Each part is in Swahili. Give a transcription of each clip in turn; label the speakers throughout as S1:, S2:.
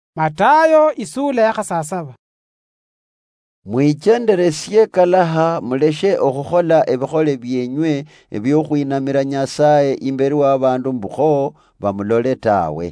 S1: Matayo isula ya khasasaba.
S2: Mwichenderesye kalaha muleshe okhukhola ebikhole byenywe ebyokhwinamira Nyasaye imberi w'abandu mbukho bamulole tawe.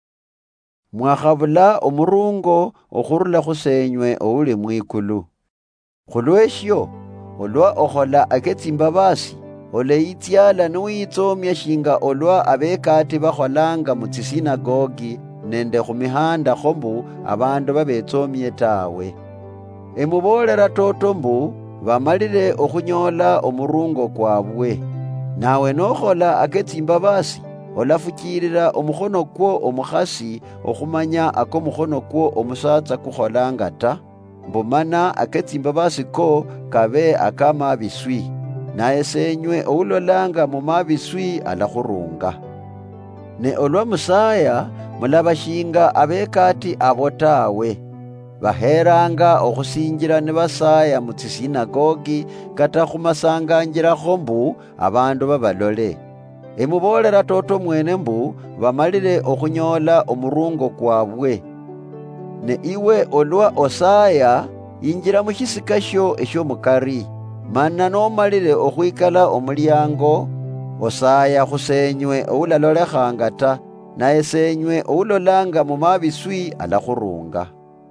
S2: Mwakhabula omurungo okhurula khusenywe ouli mwikulu. Khulweshyo olwa okhola aketsimbabasi oleyityala nuwitsomya shinga olwa abekati bakholanga mutsisinagogi nende khumihanda khombu abandu babetsomye tawe. Emubolera toto mbu bamalire okhunyola omurungo kwabwe. Nawe nokhola aketsimbabasi olafukirira omukhono kwo omukhasi okhumanya ako mukhono kwo omusatsa kukholanga ta, mbumana aketsimbabasi ko kabe akamabiswi, naye senywe oulolanga mumabiswi alakhurunga. Ne olwa musaya mulabashinga abekati abo tawe. Baheranga okhusinjira ne basaya mutsisinagogi kata khumasanganjirakho mbu abandu babalole. Emubolera toto mwene mbu bamalire okhunyola omurungo kwabwe. Ne iwe olwa osaya injira mushisika sho esyomukari, mana nomalire okhwikala omulyango osaya khusenywe oulalolehanga ta, naye senywe oulolanga mumabiswi alakhurunga.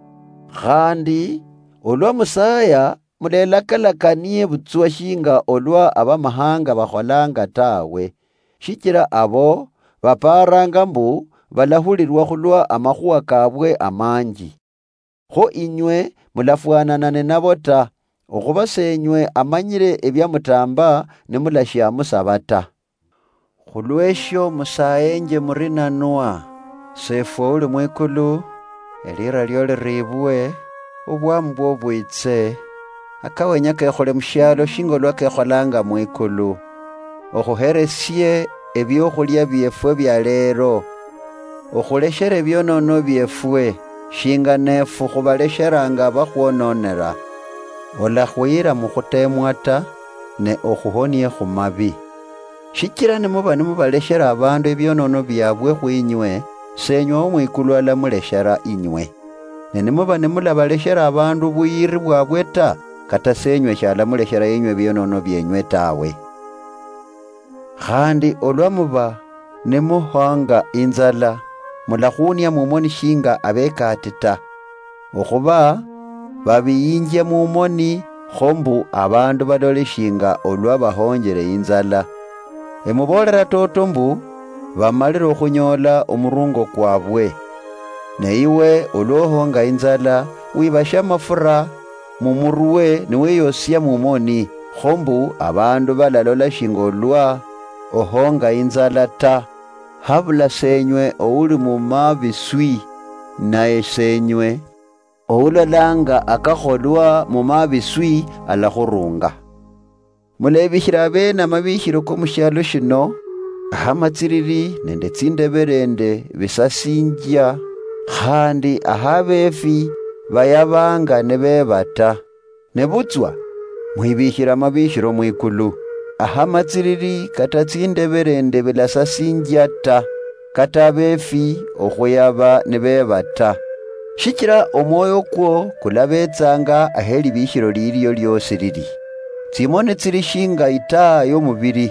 S2: Khandi olwa musaya mulelakalakanie butswa shinga olwa abamahanga bakholanga tawe, shikira abo baparanga mbu balahulirwa khulwa amakhuwa kabwe amanji. Kho inywe mulafwananane nabo ta, okhuba senywe amanyire ebyamutamba nemulashamusaba ta. Khulweshyo musayenje murinanwa, sefwe uli mwikulu, elira lyo liribwe, obwamu bwo bwitse, akawenya kekhole mushyalo shinga olwa kekholanga mwikulu. Okhuheresye ebyokhulya byefwe bya lero, okhuleshere byonono byefwe shinga nefu khubalesheranga bakhwononera. Olakhwira mukhutemwa ta, ne okhuhonie khumabi. Shikira nemuba nemubaleshera abandu ebyonono byabwe khwinywe, senywe omwikulu alamuleshera inywe. Ne nemuba nemulabaleshera abandu buyiri bwabwe ta, kata senywe shalamuleshera inywe byonono byenywe tawe. Khandi olwa muba nemuhanga inzala, mulakhunia mumoni shinga abekati ta, okhuba babiyinje mumoni khombu abandu balole shinga olwa bahonjere inzala. Emubolera toto mbu bamalire okhunyola omurungo kwabwe. Ne iwe olwohonga inzala wibasha mafura mumuruwe niweyosya mumoni, khombu abandu balalola shinga olwa ohonga inzala ta, habula senywe ouli mumabiswi, naye senywe oulolanga akakholwa mumabiswi alakhurunga. Mulebihira bene amabihiro ko mushyalo shino, ahamatsiriri nende tsindeberende bisasinja, khandi ahabefi bayabanga nebebata. Nebutswa mwibihira amabihiro mwikulu, ahamatsiriri kata tsindeberende bilasasinja ta, kata abefi okhuyaba nebebata. Shikira omwoyo kwo kulabetsanga aheli bihiro lilyo lyosi lili. Tsimoni tsili shinga itaa y'omubiri.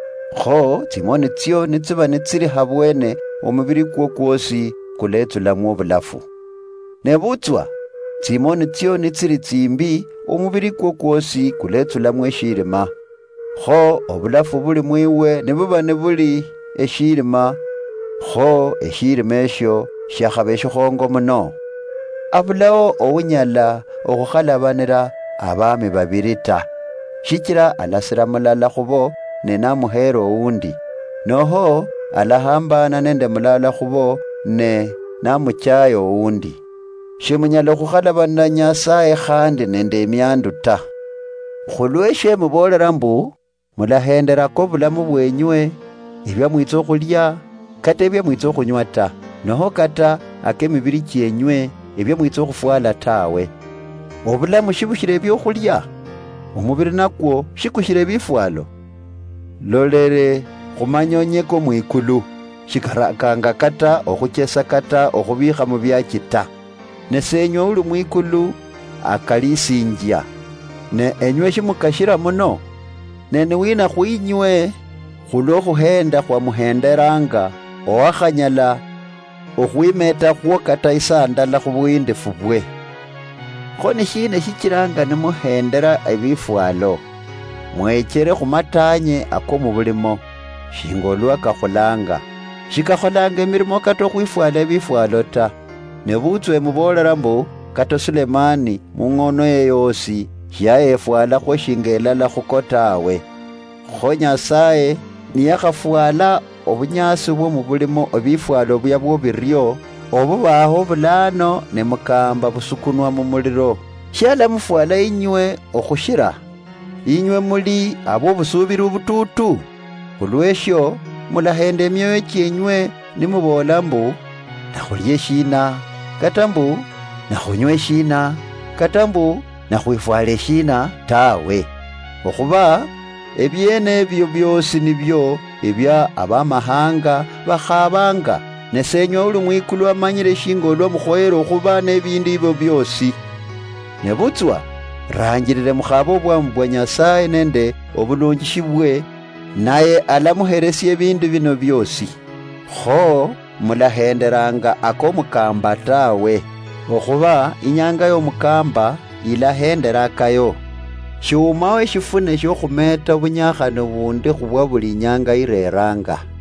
S2: Kho tsimoni tsyo nitsiba nitsili habwene omubiri kwo kwosi kuletsulamwo obulafu. Nebutswa tsimoni tsyo nitsili tsimbi omubiri kwo kwosi kuletsulamwo eshilima. Kho obulafu buli mwiwe nebuba nebuli eshilima, kho eshilima esho shakhaba eshikhongo muno. Abulawo ounyala okhukhalabanira abami babiri ta, shikira alasira mulala khubo ne namuhera oundi, noho alahambana nende mulala khubo ne namuchaya oundi. Shimunyala khukhalabana Nyasaye khandi nende emyandu ta. Khulweshe mubolera mbu mulahenderako bulamu bwenywe ebyamwitsa okhulya kata ebyamwitsa okhunywa ta, noho kata akemibiri kyenywe ebyamwitsa okhufwala tawe. Obulamu shibushire ebyokhulya, omubiri nakwo shikushire bifwalo. Lolere khumanyonyeko mwikulu, shikarakanga kata okhuchesa kata okhubikha mu byakita. Ne senywe uli mwikulu akalisinja. Ne enywe shimukashira muno. Ne niwina khwinywe khulokhuhenda khwamuhenderanga owakhanyala okhwimeta khwo kata isandala khubuindefu bwe. Kho nishina shichiranga nimuhendera ebifwalo. Mwechere khumatanye ako mubulimo. Shingolwa kakhulanga. Shikakholanga emirimo kata okhwifwala ebifwalo ta. Ne butswe mubolera mbu kata Sulemani mung'ono ye yosi shiyayefwala kho shingelala khukotawe. Kho Nyasaye niyakhafwala obunyasi bwo mubulimo ebifwalo byabwo biryo obubaho bulano ne mukamba busukunwa mu muliro. Shala mufwala inywe okhushira. Inywe muli abo busubiri obututu. Khulwesho mulahenda emyoyo kyenywe nimubola mbu nakhulye shina kata mbu nakhunywe shina kata mbu nakhwifwala shina tawe. Okhuba ebyene ebyo byosi nibyo ebya abamahanga bakhabanga. Ne senywe uli mwikulu amanyire shingolwa mukhoyera okhuba n'ebindu ibyo byosi. Ne butswa rangirire mukhaba obwamu bwa Nyasaye nende obulungishi bwe, naye alamuheresya ebindu bino byosi. Kho mulahenderanga ako mukamba tawe. Okhuba inyanga y'omukamba ilahenderakayo. Shiumawo eshifune shyokhumeta bunyakhano bundi khubwa buli inyanga ireranga.